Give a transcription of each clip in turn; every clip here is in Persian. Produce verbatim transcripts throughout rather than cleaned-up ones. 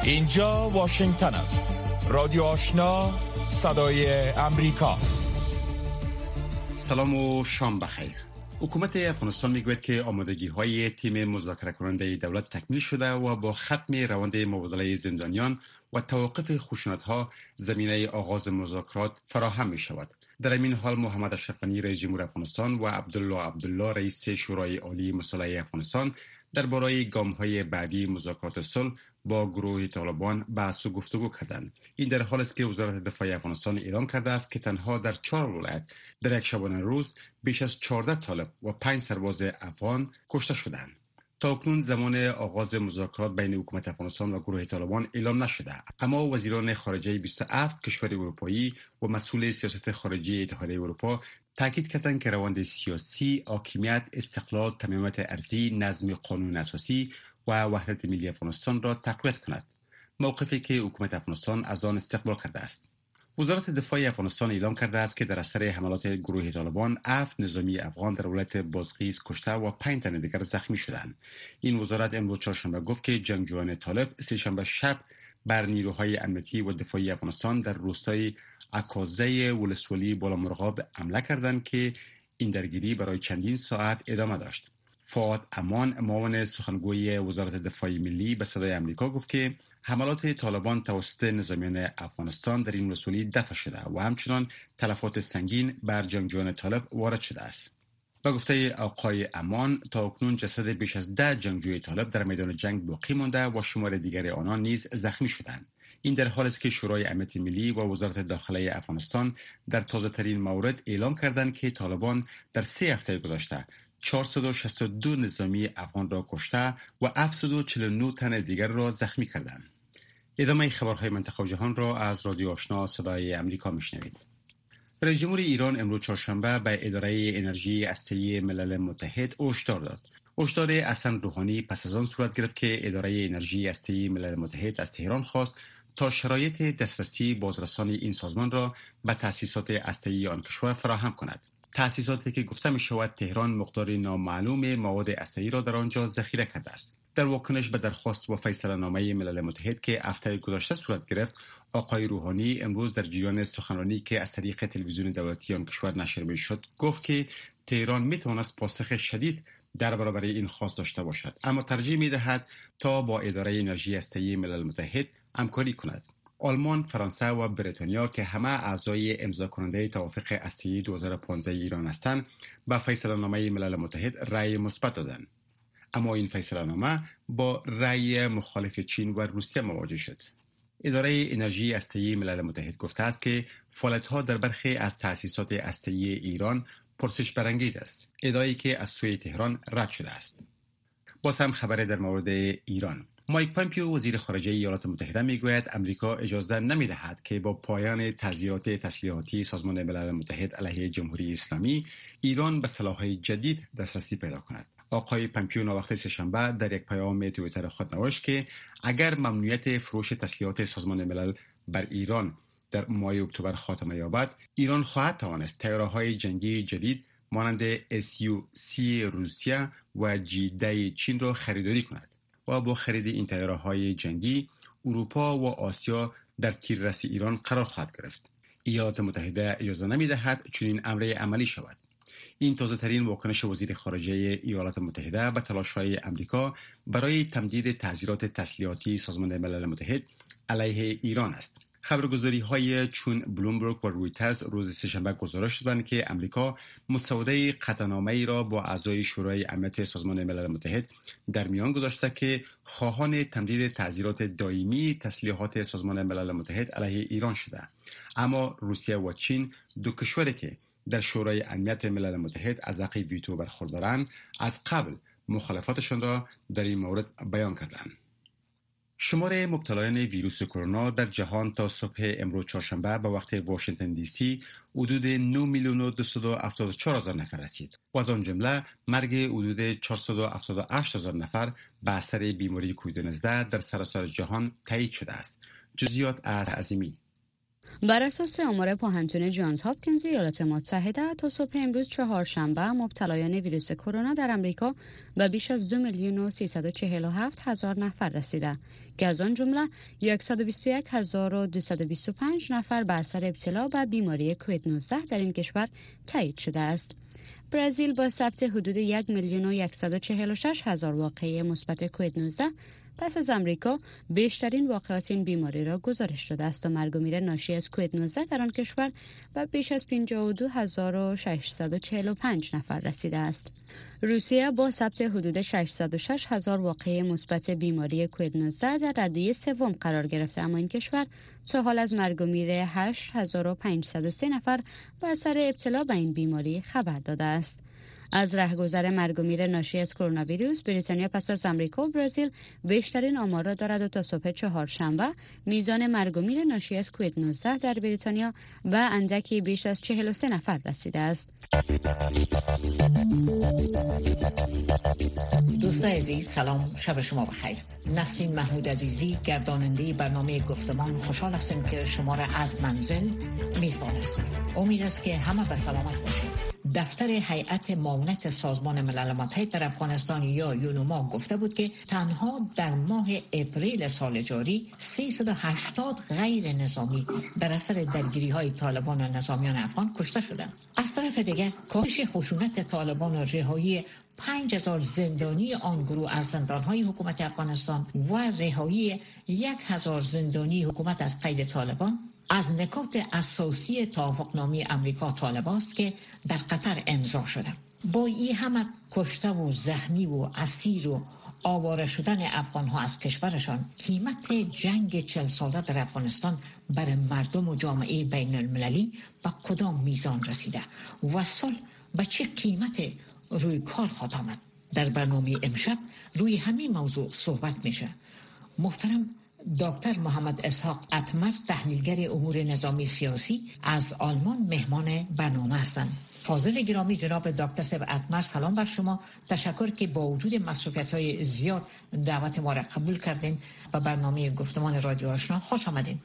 اینجا واشنگتن است. رادیو آشنا، صدای امریکا. سلام و شام بخیر. حکومت افغانستان میگوید که آمادگی های تیم مذاکره کننده دولت تکمیل شده و با ختم روند مبادله زندانیان و توقف خشونت ها زمینه آغاز مذاکرات فراهم می شود. در این حال محمد اشرف غنی رئیس جمهور افغانستان و عبدالله عبدالله رئیس شورای عالی مسلح افغانستان درباره گام‌های بعدی مذاکرات صلح با گروه طالبان بحث و گفتگو کردند. این در حالی است که وزارت دفاع افغانستان اعلام کرده است که تنها در چهار ولایت در یک شبانه روز بیش از چهارده طالب و پنج سرباز افغان کشته شدند. تا اکنون زمان آغاز مذاکرات بین حکومت افغانستان و گروه طالبان اعلام نشده، اما وزیران خارجه بیست و هفت کشور اروپایی و مسئول سیاست خارجی اتحادیه اروپا تاکید کردند که روند سیاسی، حاکمیت، استقلال، تمامیت ارضی، نظم قانون اساسی و وحدت ملی افغانستان را تقویت کند، موقفی که حکومت افغانستان از آن استقبال کرده است. وزارت دفاع افغانستان اعلام کرده است که در اثر حملات گروه طالبان هفت نظامی افغان در ولایت بادغیس کشته و پنج تن دیگر زخمی شدند. این وزارت امروز چهارشنبه گفت که جنگجویان طالب سه‌شنبه شب بر نیروهای امنیتی و دفاعی افغانستان در روستای اکازه ولسوالی بالامرغاب حمله کردند که این درگیری برای چندین ساعت ادامه داشت. فؤاد امان، معاون سخنگوی وزارت دفاع ملی، به صدای آمریکا گفت که حملات طالبان توسط نظامیان افغانستان در این ولسوالی دفع شده و همچنان تلفات سنگین بر جنگجویان طالب وارد شده است. با گفته آقای امان، تا اکنون جسد بیش از ده جنگجوی طالب در میدان جنگ باقی مانده و شمار دیگر آنان نیز زخمی شدند. این در حالی است که شورای امنیت ملی و وزارت داخلی افغانستان در تازه ترین مورد اعلام کردند که طالبان در سه هفته گذشته چهارصد و شصت و دو نظامی افغان را کشته و هفتصد و چهل و نه تن دیگر را زخمی کردند. ادامه خبرهای منطقه و جهان را از رادیو آشنا صدای امریکا میشنوید. رئیس جمهور ایران امروز چهارشنبه به اداره انرژی هسته‌ای ملل متحد هشدار داد. هشدار حسن روحانی پس از آن صورت گرفت که اداره انرژی هسته‌ای ملل متحد از تهران خواست تا شرایط دسترسی بازرسانی این سازمان را به تأسیسات هسته‌ای آن کشور فراهم کند. تأسیساتی که گفته می شود تهران مقدار نامعلوم مواد هسته‌ای را در آنجا ذخیره کرده است. در واکنش به درخواست و فیصله نامه ملل متحد که هفته گذشته صورت گرفت، آقای روحانی امروز در جریان سخنرانی که از طریق تلویزیون دولتی آن کشور نشر می شد گفت که تهران می تواند پاسخ شدید در برابر این خواست داشته باشد، اما ترجیح می دهد تا با اداره انرژی هسته‌ای ملل متحد همکاری کند. آلمان، فرانسه و بریتانیا که همه اعضای امضا کننده توافق هسته‌ای دو هزار و پانزده ایران هستند، به فیصله نامه ملل متحد رأی مثبت دادند. اما این فیصله نامه با رأی مخالف چین و روسیه مواجه شد. اداره انرژی هسته‌ای ملل متحد گفته است که فعالیت‌ها در برخی از تأسیسات هسته‌ای ایران پرسش برانگیز است، ادعایی که از سوی تهران رد شده است. باز هم خبر در مورد ایران. مایک پامپیو وزیر خارجه ایالات متحده میگوید امریکا اجازه نمیدهد که با پایان تظاهرات تسلیحاتی سازمان ملل متحد علیه جمهوری اسلامی ایران به سلاح‌های جدید دسترسی پیدا کند. آقای پامپیو ناوقت سه‌شنبه در یک پیام توییتر خود نوشت که اگر ممنوعیت فروش تسلیحات سازمان ملل بر ایران در ماه اکتبر خاتمه یابد، ایران خواهد توانست طیاره‌های جنگی جدید مانند اس یو سی روسیه و جی ده چین را خریداری کند و با خرید این طیاره‌های جنگی اروپا و آسیا در تیررس ایران قرار خواهد گرفت. ایالات متحده اجازه نمی‌دهد چنین امری عملی شود. این تازه ترین واکنش وزیر خارجه ایالات متحده به تلاش‌های آمریکا برای تمدید تحذیرات تسلیحاتی سازمان ملل متحد علیه ایران است. خبرگزاری‌های چون بلومبرگ و رویترز روز سه‌شنبه گزارش دادند که آمریکا مسوده قطعنامه‌ای را با اعضای شورای امنیت سازمان ملل متحد در میان گذاشته که خواهان تمدید تعزیرات دائمی تسلیحات سازمان ملل متحد علیه ایران شده، اما روسیه و چین، دو کشوری که در شورای امنیت ملل متحد از حق ویتو برخوردارند، از قبل مخالفتشان را در این مورد بیان کردند. شمار مبتلایان ویروس کرونا در جهان تا صبح امروز چهارشنبه به وقت واشنگتن دی سی حدود نه میلیون و دویست و هفتاد و چهار هزار نفر رسید و از آن جمله مرگ حدود چهارصد و هفتاد و هشت هزار نفر به اثر بیماری کووید نوزده در سراسر جهان تایید شده است. جزئیات از عظیمی. بر اساس آمار پاهنتون جانز هاپکینز ایالات متحده تا صبح امروز چهارشنبه مبتلایان ویروس کرونا در امریکا به بیش از دو میلیون و سیصد و چهل و هفت هزار نفر رسیده که از آن جمله صد و بیست و یک هزار و دویست و بیست و پنج نفر به اثر ابتلا به بیماری کووید نوزده در این کشور تایید شده است. برزیل با ثبت حدود یک میلیون و صد و چهل و شش هزار واقعه مثبت کووید نوزده پس از امریکا بیشترین واقعات این بیماری را گزارش داده است و مرگ و میر ناشی از کووید نوزده در آن کشور به بیش از پنجاه و دو هزار و ششصد و چهل و پنج نفر رسیده است. روسیه با ثبت حدود ششصد و شش هزار واقعه مثبت بیماری کووید نوزده در رده سوم قرار گرفته، اما این کشور تا حال از مرگ و میر هشت هزار و پانصد و سه نفر به اثر ابتلا به این بیماری خبر داده است. از رهگذر مرگ و میر ناشی از کرونا ویروس، بریتانیا پس از امریکا و برزیل بیشترین آمار را دارد و تا صبح چهارشنبه میزان مرگ و میر ناشی از کووید نوزده در بریتانیا به اندکی بیش از چهل و سه نفر رسیده است. دوستان عزیز، سلام، شب شما بخیر. نسرین محمود عزیزی، گرداننده برنامه گفتمان، خوشحال هستم که شما را از منزل میزبان هستم. امید است که همه به سلامت باشید. دفتر هیئت معاونت سازمان ملل متحد در افغانستان یا یونوما گفته بود که تنها در ماه اپریل سال جاری سیصد و هشتاد غیر نظامی در اثر درگیری‌های طالبان و نظامیان افغان کشته شدند. از طرف دیگر کاهش خشونت طالبان و رهایی پنج هزار زندانی آن گروه از زندان‌های حکومت افغانستان و رهایی یک هزار زندانی حکومت از قید طالبان از نکات اساسی توافقنامه امریکا طالبان است که در قطر امضا شده. با این همه کشته و زخمی و اسیر و آواره شدن افغان‌ها از کشورشان، قیمت جنگ چهل ساله در افغانستان برای مردم و جامعه بین المللی به کدام میزان رسیده و سال به چه قیمت روی کار خواهد آمد؟ در برنامه امشب روی همین موضوع صحبت میشه. محترم دکتر محمد اسحاق اتمر، تحلیلگر امور نظامی سیاسی از آلمان مهمان برنامه هستند. فاضل گرامی، جناب دکتر صاحب اتمر، سلام بر شما. تشکر که با وجود مسئولیت‌های زیاد دعوت ما را قبول کردین و برنامه گفتمان رادیو آشنا خوش آمدین.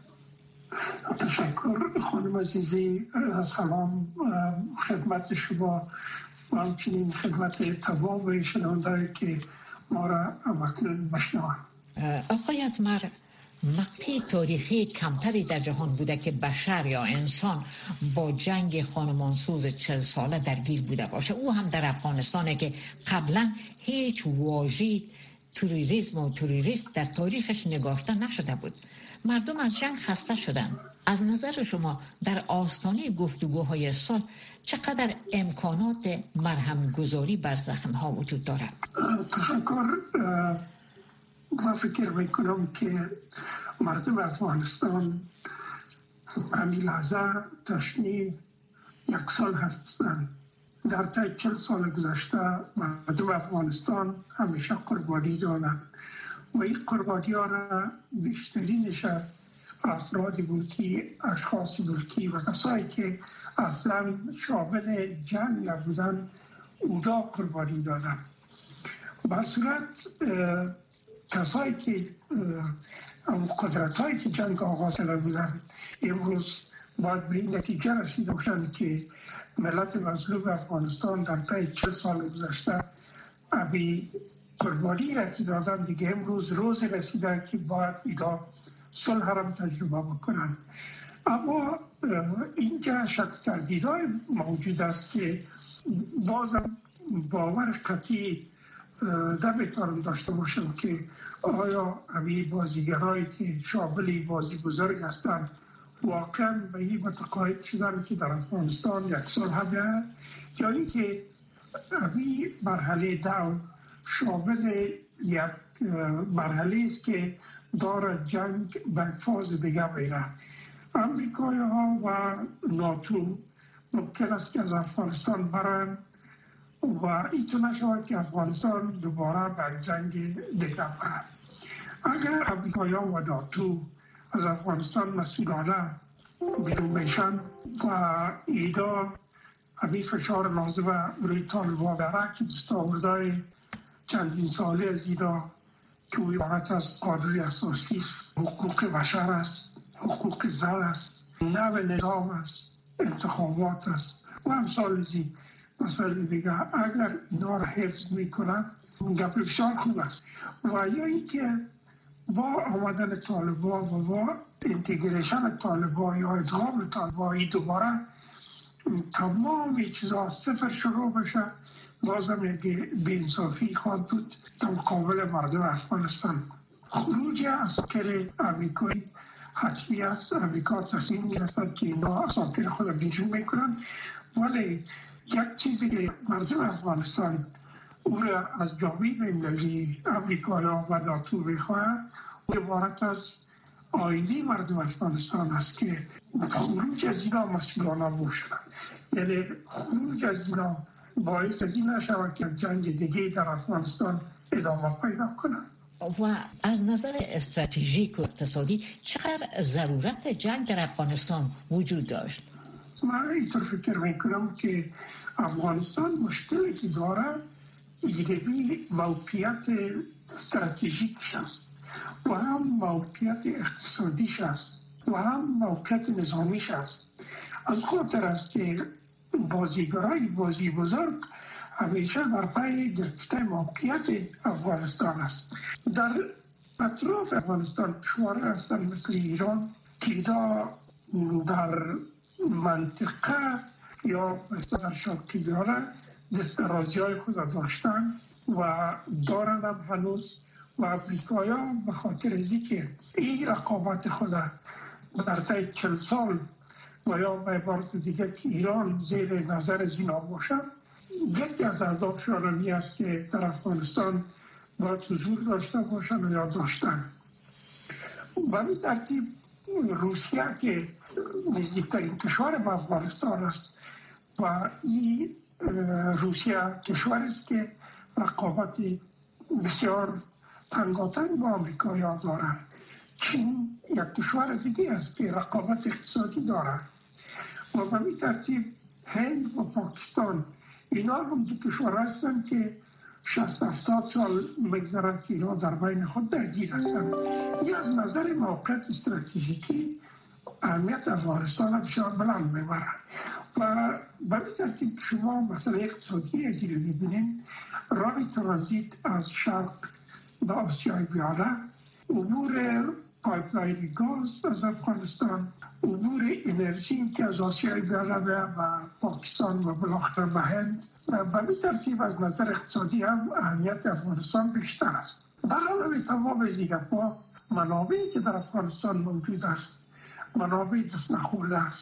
تشکر خانم عزیزی. سلام خدمت شما و همچنین خدمت تمام شنونده‌ای که ما را همکنون بشنوند. آقای اتمر، مقطع تاریخی کمتری در جهان بوده که بشر یا انسان با جنگ خانمانسوز چل ساله درگیر بوده باشه، او هم در افغانستانه که قبلا هیچ واژه تروریسم و تروریست در تاریخش نگاشته نشده بود. مردم از جنگ خسته شدن. از نظر شما در آستانه گفتگوهای سال چقدر امکانات مرهم گذاری بر زخم ها وجود دارد؟ تشکر. من فکر میکنم که مردم افغانستان همین لحظه تشنه یک سال هستند. در طی چل سال گذشته مردم افغانستان همیشه قربانی دادند و این قربانی ها را بیشترینش افرادی بود که اشخاصی بود که و کسایی که اصلا شامل جنگ نبودن اونا قربانی دادند. بر صورت کسایی که قدرت هایی که جنگ آغاز کرده بودن امروز باید به این نتیجه رسیده باشند که ملت مظلوم افغانستان در طی چل سال گذشته ابی قربانی را که دادن دیگه امروز روز رسیده که باید اینا صلح را تجربه بکنن. اما اینجا شک تردیدهای موجود است که بازم باور قطعی نمیتونم داشته باشم که آیا همه بازیگرایی که شامل بازی بزرگ هستند واقعا به این متقاعد شدن که در افغانستان یک سال همه یا اینکه همه مرحله دو شامل یک مرحله است که داره جنگ به فاز دیگه میره. امریکایی ها و ناتو ممکن است که از افغانستان برن و ایتو نشود که افغانستان دوباره در جنگ دیگه برن. اگر امریکایی و ناتو از افغانستان مسئولانه بیرون میشن و اینا همین فشار لازمه روی طالبان داره که دستاوردهای چندین ساله از اینا که عبارت از قانون اساسی است، حقوق بشر است، حقوق زن است، نوع نظام است، انتخابات است و امثال زی مسائل دیگه. اگر اینا را حفظ میکنن گپ بسیار خوب است. و یا اینکه با آمدن طالبان و با انتگریشن طالبان یا ادغام طالبان دوباره تمام چیزا صفر شروع بشه، بازم یک بی‌انصافی خواهد بود در مقابل مردم افغانستان. خروج عساکر امریکایی حتمی است. امریکا تصمیم گرفته که اینا عساکر خود بیرون میکنن، ولی یک چیزی که مردم افغانستان او را از جامعه بین‌المللی امریکا و ناتو میخواهد عبارت از آینده مردم افغانستان است که خروج از اینا مسئولانه باشند. یعنی خروج از اینا باعث از این نشود که جنگ دیگه در افغانستان ادامه پیدا کنند. و از نظر استراتژیک و اقتصادی چقدر ضرورت جنگ در افغانستان وجود داشت؟ من اینطور فکر میکنم که افغانستان مشکلی که داره ایده‌ای موقعیت استراتژیکش است و هم موقعیت اقتصادیش است و هم موقعیت نظامیش است. از خاطر است که بازیگرای بازی بزرگ همیشه در پای گرفتن موقعیت افغانستان است. در اطراف افغانستان کشورها هستند مثل ایران که در منطقه یا مثل در شرقیاره دسترازی های خود داشتن و دارن هم هنوز. و امریکایی ها به خاطر ازی که این رقابت خود در طی چل سال و یا به عبارت دیگه که ایران زیر نظر از اینا باشد، یکی از اهدافشان این است که در افغانستان باید حضور داشته باشند یا داشتن. و به ترتیب روسیه که نزدیکترین کشور به افغانستان است و این روسیه کشور است که رقابت بسیار تنگاتنگ با امریکایی ها داره. چین یک کشور دیگه است که رقابت اقتصادی داره و به این ترتیب هند و پاکستان اینا هم دو کشور هستند که شصت هفتاد سال مگذرد که اینا در بین خود درگیر هستند. این از نظر موقعیت استراتژیکی اهمیت افغانستان بسیار بلند میبره و به این ترتیب شما مثلا اقتصادی از این رو میبینید. راه ترانزیت از شرق به آسیای بیاره، عبور پایپلاین گاز از افغانستان، عبور انرژی که از آسیای بیاره و پاکستان و بالاخره به هند. و به این ترتیب از نظر اقتصادی هم اهمیت افغانستان بیشتر است. در حال تمام زیرپا منابعی که در افغانستان موجود است، منابع دست نخورده است،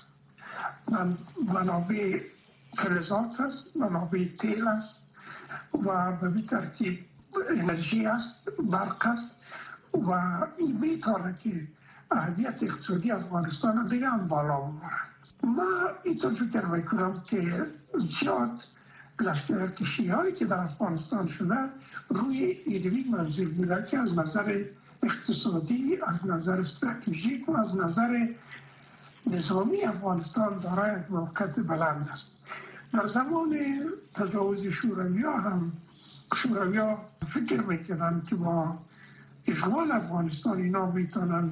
منابع فلزات است، منابع تیل است و به این ترتیب انرژی است، برق است و این میتونه که اهمیت اقتصادی افغانستان رو دیگه هم بالا ببره. ما اینطور فکر میکنم که زیاد لشکرکشی هایی که در افغانستان شده روی ایدوی منظور بوده که از نظر اقتصادی، از نظر استراتژیک و از نظر نظامی افغانستان دارای یک موقعیت بلند است. در زمان تجاوز شوروی‌ها هم شوروی‌ها فکر میکردن که با اشغال افغانستان اینا میتونن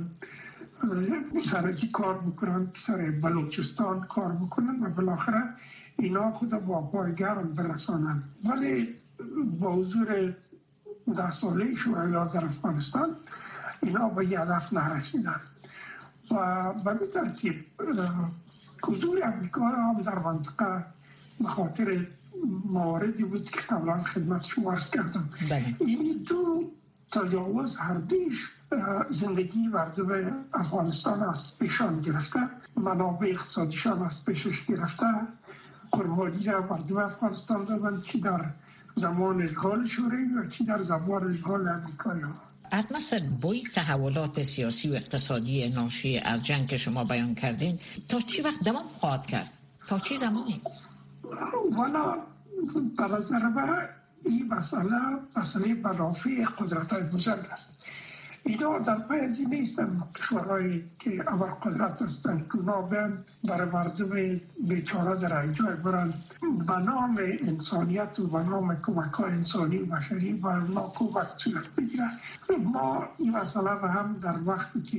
سر ازی کار بکنن که سر بلوچستان کار بکنن و بالاخره اینا خود با پایگرم برسانن. ولی با حضور ده ساله شوروی‌ها در افغانستان اینا به یه هدف نرسیدن و به ترتیب حضور امریکا هم در منطقه به خاطر مواردی بود که قبلا خدمت شما عرض کردم. این دو تجاوز هر دیش زندگی مردم افغانستان از پیشان گرفته، منابع اقتصادیشان از پیشش گرفته، قربانی را مردم افغانستان دادن چی در زمان اشغال شوروی و چی در زمان اشغال امریکایی ها. مثلا بوی تحولات سیاسی و اقتصادی ناشی از جنگ که شما بیان کردین تا چی وقت دوام خواهد کرد؟ تا چی زمانی؟ والا به نظر من این مسئله مسئله منافع قدرت‌های بزرگ است. اینا در پای از این نیستن کشورهایی که اول قدرت هستند که اونا بیان برای مردم بیچاره در اینجا برن به نام انسانیت و به نام کمک‌های انسانی و بشری و اونا کمک صورت بگیرن. ما این مسئله رو هم در وقتی که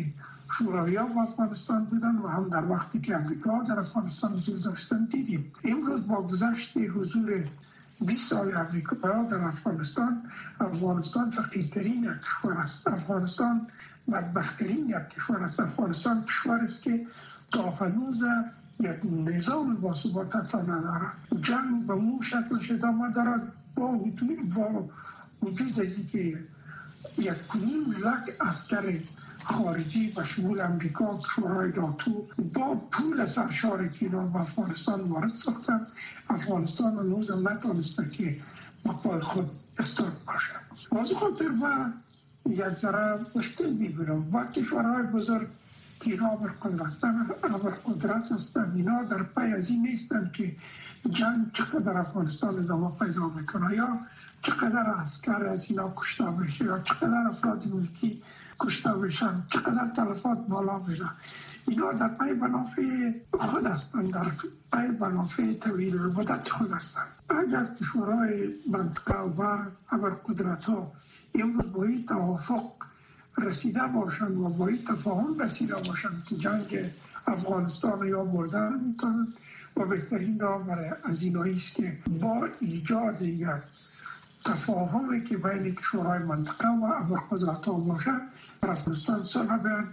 شوروی ها و افغانستان بودن و هم در وقتی که امریکا در افغانستان حضور داشتن دیدیم. امروز با گذشت حضور بیست سال امریکا در افغانستان، افغانستان فقیرترین یک کشور است. افغانستان بدبختترین یک کشور است. افغانستان کشور است که تا هنوز یک نظام باثبات حتی ندارد. جنگ به اون شکلش ادامه دارد با وجود با وجود از اینکه یک کنیم لک عسکر خارجی و شمول امریکا، کشورهای ناتو با پول سرشار که اینا به افغانستان وارد ساختن، افغانستان هنوز نتانسته که با پای خود استاد باشه. واسه خاطر من یک ذره مشکل میبینم با کشورهای بزرگ که اینا ابرقدرت هستن، اینا در پی از این نیستن که جنگ چقدر افغانستان ادامه پیدا میکنه یا چقدر عسکر از اینا کشته بشه یا چقدر افراد ملکی کشته بشن، چقدر تلفات بالا میره. اینا در پی منافع خود هستند، در پی منافع طویل مدت خود هستند. اگر کشورهای منطقه و ابرقدرت ها امروز با این توافق رسیده باشند و با این تفاهم رسیده باشند که جنگ افغانستان یا بردن میتونند و بهترین راه برای از اینایی است که با ایجاد یک تفاهمی که بین کشورهای منطقه و ابرقدرت ها باشد در افغانستان صلح بیان،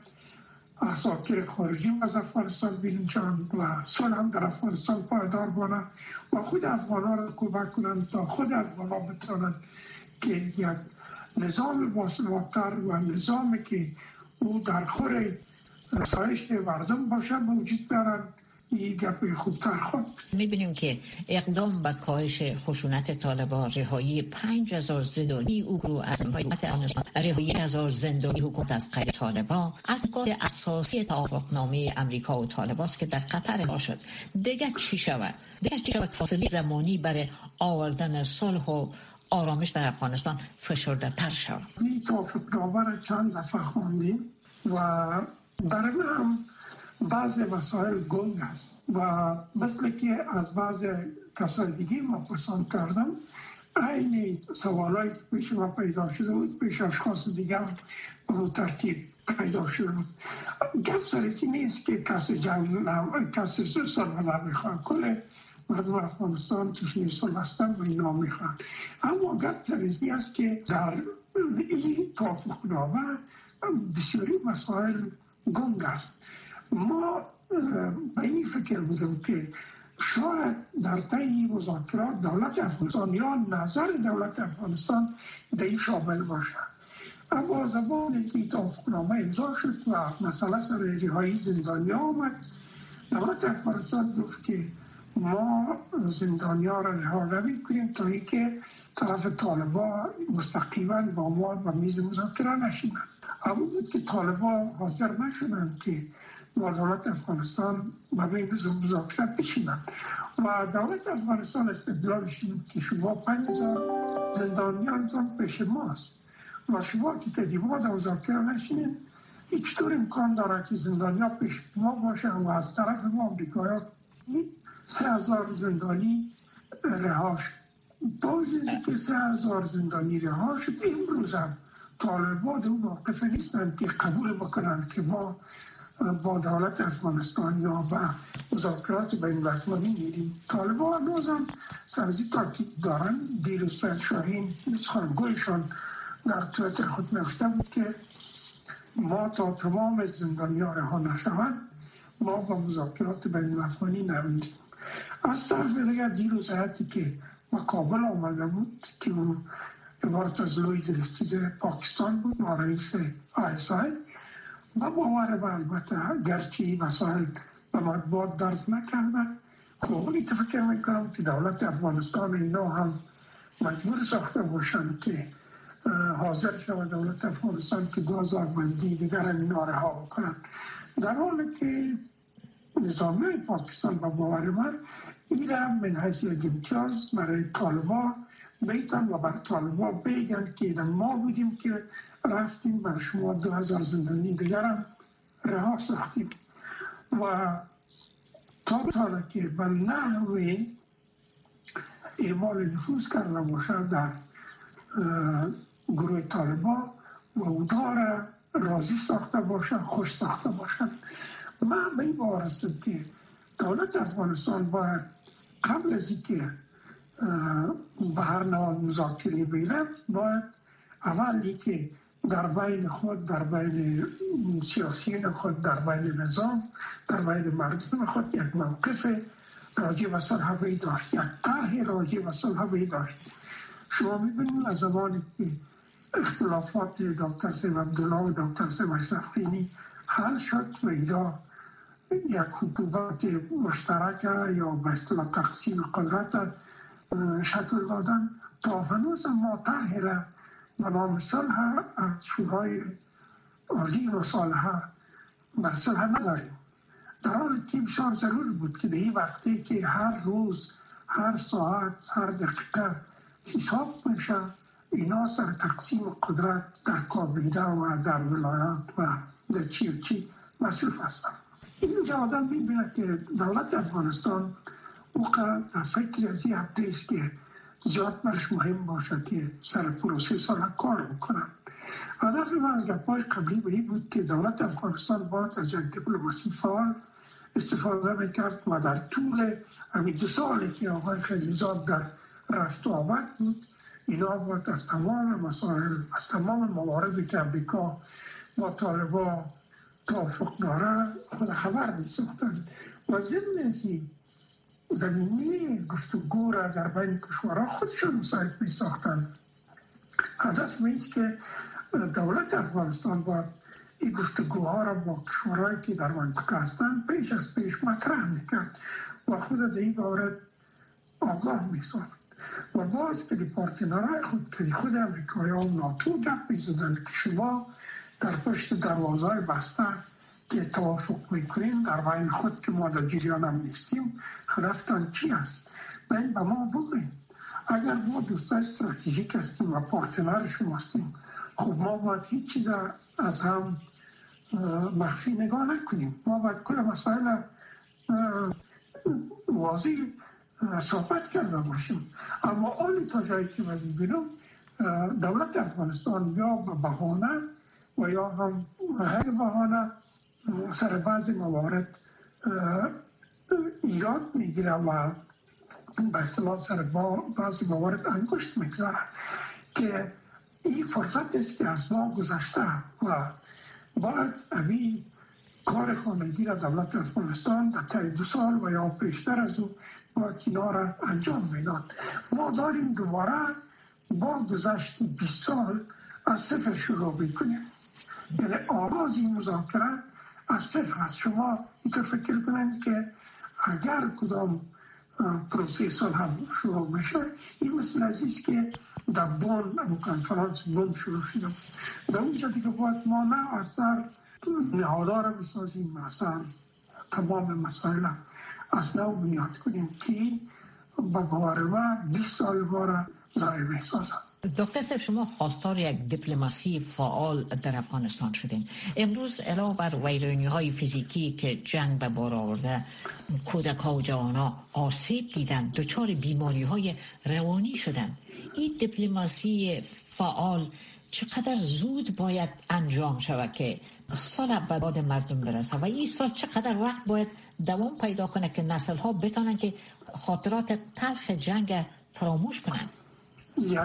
اساکر خارجی از افغانستان بیرون و صلح هم در افغانستان پایدار بانه و خود افغان ها را کمک کنند تا خود افغان ها بتوانند که یک نظام باثبات‌تر و نظامی که او در خور رسایش مردم باشه موجود دارند. این گپ خوبتر خود می‌بینیم که اقدام به کاهش خشونت طالبان، رهایی پنج هزار زندانی اوگرو از حکومت افغانستان، رهایی هزار زندانی حکومت از قید طالبان، از کار اساسی توافقنامه امریکا و طالبان است که در قطر امضا شد. دیگه چی شود؟ دیگه چی شود؟ فاصله زمانی برای آوردن صلح و آرامش در افغانستان فشرده تر شود. این توافقنامه را چند دفعه خواندیم و در این هم بعض مسائل گنگ است و مثل که از بعض کسای دیگه ما پرسان کردم، این سوالایی که پیش ما پیدا شده بود پیش اشخاص دیگه به ترتیب پیدا شده بود. گفت سرکی نیست که کسی جنگ نم... کسی صلح نمیخواد، کل مردم افغانستان توش صلح هستن و اینا میخوان. اما گفت سرکی است که در این توافقنامه بسیاری مسائل گنگ است. ما به این فکر بودم که شاید در طی مذاکرات دولت افغانستان یا نظر دولت افغانستان در این شامل باشه. اما زمانی که توافقنامه امضا شد و مسئله سر رهایی زندانیان آمد، دولت افغانستان گفت که ما زندانیان را رها نمی‌کنیم تا اینکه طرف طالبان مستقیما با ما به میز مذاکره نشینند. اما بود که طالبان حاضر نشدند که با دولت افغانستان به میز مذاکره بشینند و دولت افغانستان استدلالش این که شما پنج هزار زندانیانتان پیش ماست و شما که تدیما در مذاکره نشینید، هیچ طور امکان داره که زندانیا پیش ما باشه و از طرف ما امریکایی سه هزار زندانی رها شد. با چیزی که سه هزار زندانی رها شد، امروز هم طالبان در موقف نیستند که قبول بکنند که ما با دولت افغانستان یا با مذاکرات بین المللی میریم. طالبان هنوز هم سرزی تاکید دارن. دیروز سید شاهین سخنگویشان در تویتر خود نوشته بود که ما تا تمام زندانیان رها نشوند ما با مذاکرات بین المللی نمیریم. از طرف دیگر دیروز حتی که ما کابل آمده بود که عبارت از لوید رستیز پاکستان بود و رئیس آی اس آی و باور به البته گرچه مسائل به مطبوعات درز نکرده، خب این فکر میکنم که دولت افغانستان اینا هم مجبور ساخته باشند که حاضر شود دولت افغانستان که گازارمندی دیگر اینا رها بکنند، در حالی که نظامی پاکستان با باور من این را من حیث یک امتیاز برای طالبان بیتن و بر طالبان بگن که ما بودیم که رفتیم بر شما دو هزار زندانی دیگرم رها ساختیم و تا تا که به نحوه اعمال نفوذ کرده باشد در گروه طالبان و او داره راضی ساخته باشند، خوش ساخته باشند. من به این باور هستم که دولت افغانستان باید قبل از اینکه به هر نوع مذاکره برفت باید اولی که در بین خود، در بین سیاسیون خود، در بین نظام، در بین مردم خود یک موقف راجع به صلح باید داشت، یک طرح راجع به صلح باید داشت. شما می‌بینید از زمانی که اختلافات دکتر سید عبدالله و دکتر سید اشرف غنی حل شد و اینا یک حکومت مشترک یا به اصطلاح تقسیم قدرت شکل دادن، تا هنوز ما طرحی را به نام صلح از شورای عالی مصالحه بر صلح نداریم. در حالی که بسیار ضرور بود که به این وقتی که هر روز، هر ساعت، هر دقیقه حساب میشه اینا سر تقسیم قدرت در کابینه و در ولایات و در چی و چی مسئول هستند. اینجا آدم میبینه که دولت افغانستان اوقع فکر از این حبده است که زیاد برش مهم باشه که سر پروسه صلح کار بکنن. هدف من از گپ‌های قبلی به این بود که دولت افغانستان باید از یک دیپلماسی فعال استفاده میکرد و در طول همین دو سالی که آقای خلیلزاد در رفت و آمد بود اینا باید از تمام مسائل، از تمام مواردی که امریکا با طالبان توافق داره خود خبر می‌ساختند و ضمن از این زمینه گفتگو را در بین کشورها خودشون مساعد می‌ساختند. هدف میست که دولت افغانستان باید این گفتگوها را با کشورهایی که در منطقه هستند پیش از پیش مطرح میکرد و خود در این باره آگاه می‌ساخت و باز که پارتنرهای خود که خود امریکایی ها و ناتو گپ می‌زدند که شما در پشت دروازه‌های بسته که توافق میکنیم در بین خود که ما در جریان هم نیستیم، هدفتان چی است؟ بین به ما بگوییم. اگر ما دوستای استراتژیک هستیم و پارتنر شما هستیم، خب ما باید هیچ چیز از هم مخفی نگاه نکنیم. ما باید کل مسائل واضح صحبت کرده باشیم. اما آنی تا جایی که من میبینم دولت افغانستان یا به بهانه و یا هم هر بهانه سر بعضی موارد ایراد میگیره و به اصطلاح سر بعضی موارد انگشت میگذاره که این فرصت است که از ما گذشته و باید اوی کار خانگی را دولت افغانستان در طی دو سال و یا پیشتر از او باید اینا را انجام میداد. ما داریم دوباره با گذشت بیست سال از صفر شروع بکنیم، یعنی آغاز این مذاکره از صفر است. شما اینطور فکر کنید که اگر کدام پروسه صلح هم شروع میشه این مثل عزیز که در بون اما کنفرانس بون شروع شده در اونجا دیگه باید ما نه اثر نهادا را بسازیم، اثر تمام مسائل از نو بنیاد کنیم که با باور ما بیست سال باره ضایع میسازد. دکتر صاحب، شما خواستار یک دیپلماسی فعال در افغانستان شدین. امروز علاوه بر ویرانی‌های فیزیکی که جنگ به بار آورده، کودک‌ها و جوان‌ها آسیب دیدن، دچار بیماری‌های روانی شدن. این دیپلماسی فعال چقدر زود باید انجام شود که صلح به داد مردم برسه و این سال چقدر وقت باید دوام پیدا کنه که نسل‌ها بتونن که خاطرات تلخ جنگ فراموش کنن؟ یک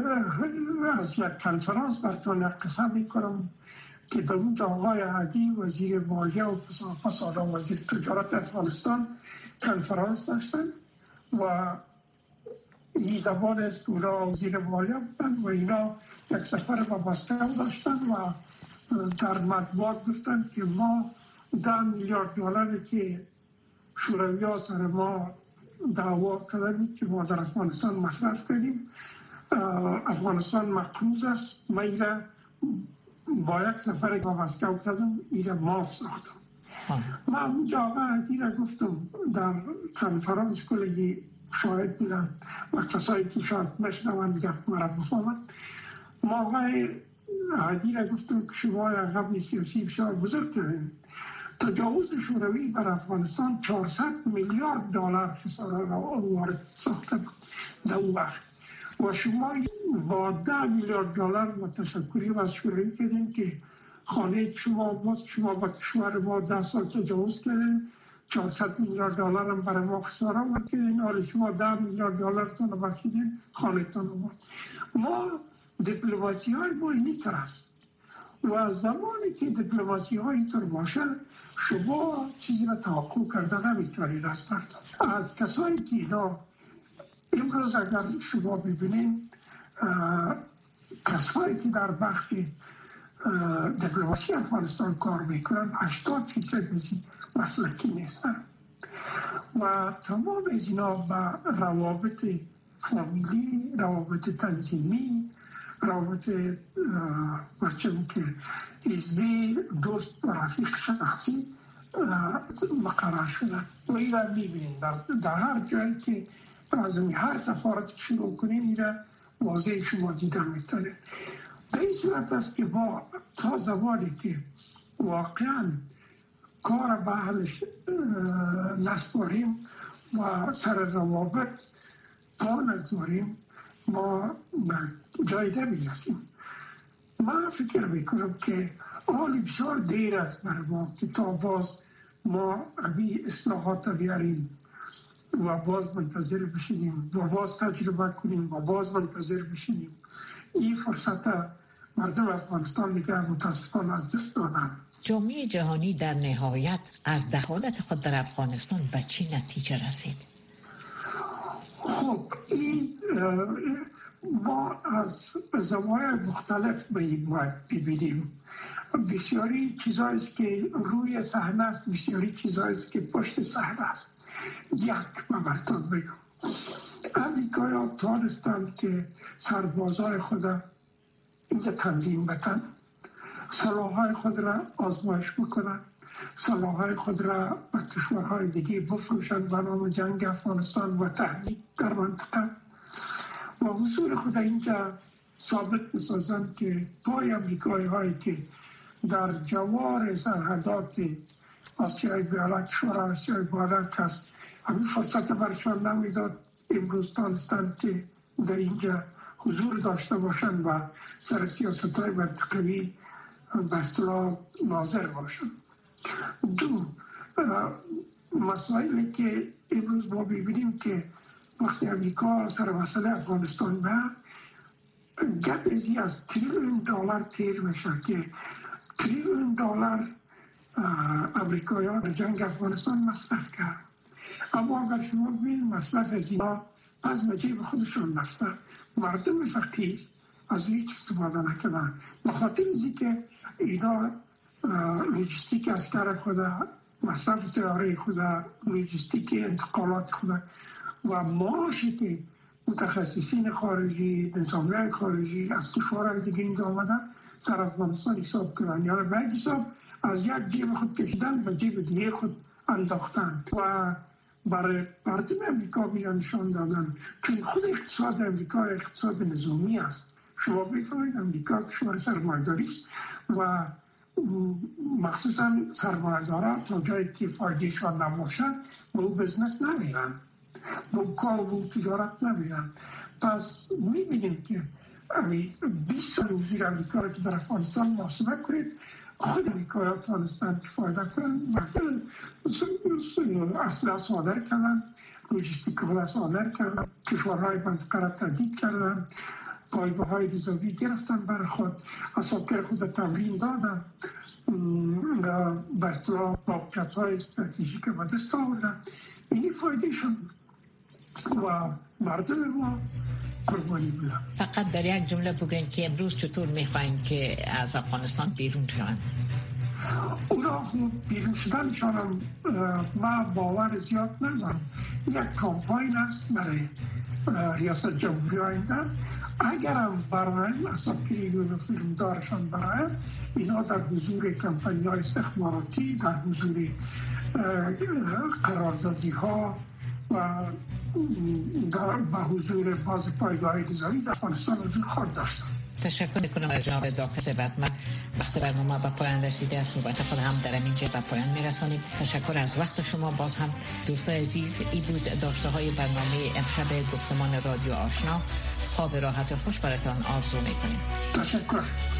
از یک کنفرانس براتون یک قصه میکنم که در اونجا آقای عدی وزیر مالیه و پس آدم وزیر تجارت افغانستان کنفرانس داشتن و این زبان است اونا وزیر مالیه بودن و اینا یک سفر با مسکو داشتن و در مطبوعات گفتن که ما ده میلیارد دلاری که شوروی ها سر ما دعوا کردن که ما در افغانستان مصرف کردیم، افغانستان مقروض است، ما ایره با یک سفر با مسکو کردم ایره معاف ساختم. من اونجا آقای عدی را گفتم در کنفرانس کلی شاهد بودن و کسایی که شاید مشنون گفت مرا بفهمن. ما آقای عدی را گفتم که شما یک قبل سیاسی بسیار بزرگ کردین. تجاوز شوروی بر افغانستان چهارصد میلیارد دلار خسارات را وارد ساخته بود در اون وقت و شما با ده میلیارد دلار متشکری از شوروی کردین که خانه شما باز شما با کشور ما ده سال تجاوز کردین، چهارصد میلیارد دلار هم برای ما خساره آورد کردین، حالا شما ده میلیارد دلار تون رو بخشیدین خانه تون رو برد. ما دیپلماسی های ما اینی طرف و زمانی که دیپلماسی های اینطور باشه شما چیزی را توقع کرده نمیتونید از مردم. از کسایی که اینا امروز اگر شما ببینید کسایی که در بخش دیپلماسی افغانستان کار میکنن هشتاد فیصد مسلکی نیستن و تمام از اینا با روابط فامیلی، روابط تنظیمی، روابط برچم که حزبی، دوست و رفیق شخصی مقرر شدن و این را میبینید در, در هر جایی که از هر سفارت شروع کنید این را واضح شما دیدن میتونه. به این صورت است که ما تا زمانی که واقعا کار به حلش نسپاریم و سر روابط پا نگذاریم ما جای نمیرسیم. من فکر میکنم که حالی بسیار دیر است برای ما که تا باز ما امی اصلاحات بیاریم و باز منتظر بشینیم و باز تجربه کنیم و باز منتظر بشینیم. این فرصت مردم افغانستان دیگه متاسفانه از دست دادن. جامعه جهانی در نهایت از دخالت خود در افغانستان به چی نتیجه رسید؟ خب این ما از زوایای مختلف باید ببینیم. بسیاری چیزاییست که روی صحنه است، بسیاری چیزاییست که پشت صحنه است. یک من براتون بگم، امریکایی‌ها تانستند که سربازای خود اینجا تمرین بتن، سلاح‌های خود را آزمایش بکنن، سلاح‌های خود را به کشورهای دیگه بفروشند به نام جنگ افغانستان و تهدید در منطقه و حضور خود اینجا ثابت بسازند که پای امریکایی‌هایی که در جوار سرحدات آسیای بالا، کشور آسیای بالا هست، همین فرصت برشان نمیداد. امروز تانستند که در اینجا حضور داشته باشند و سر سیاست‌های منطقوی به اصطلاح ناظر باشند. دو، مسائلی که امروز ما ببینیم که وقتی امریکا سر مسئله افغانستان به گپ ازی از تریلیون دلار تیر میشه که تریلیون دلار امریکایی‌ها در جنگ افغانستان مصرف کرد. اما اگر شما ببینید مصرف از اینا از مجیب خودشون رفته، مردم فقیر از هیچ استفاده نکردن به خاطر ازی که اینا لوجستیک اسکر خود، مصرف تیاره خود، لوجستیک انتقالات خود و معاشی که متخصصین خارجی، نظامیان خارجی از کشورهای دیگه اینجا آمدن سر افغانستان حساب کردن یا به حساب از یک جیب خود کشیدن به جیب دیگه خود انداختن و برای مردم امریکا بیان نشان دادن چون خود اقتصاد امریکا اقتصاد نظامی است. شما بفهمید امریکا کشور سرمایه‌داری است و مخصوصا سرمایه‌دارا تا جایی که فایدهشان نباشه به او بزنس نمیرن، به او کار و به او تجارت نمیرن. پس میبینیم که بیست سال وزیر امریکا را که در افغانستان محاسبه کنید، خود امریکا ها توانستند که فایده کنن اصلا صادر کردن، لوجستیک خود صادر کردن، کشورهای منطقه را تهدید کردن، پایگاه های ریزاوی گرفتن برای خود، اساکر خود تمرین دادن، به اصطلاح موقعیت های استراتژیک به دست آوردن. اینی فایده شد و مردم ما قربانی بودن. فقط در یک جمله بگوین که امروز چطور میخواین که از افغانستان بیرون شوند؟ اونا بیرون شدنشان هم ما باور زیاد ندارم. یک کامپاین است برای ریاست جمهوری آینده. اگر هم برای اساکری و فیلمدارشان برای اینا در حضور کمپانی های استخباراتی، در حضور قراردادی ها و در به حضور باز پایگاه نظامی در افغانستان حضور خواهد داشتن. تشکر میکنم از جناب دکتر ثروتمند. وقت برنامه به پایان رسیده، از صحبت خود هم در اینجا به پایان میرسانیم. تشکر از وقت شما. باز هم دوستان عزیز، ای بود داشته های برنامه امشب گفتمان رادیو آشنا. خواب راحت و خوش براتان آرزو میکنیم. تشکر.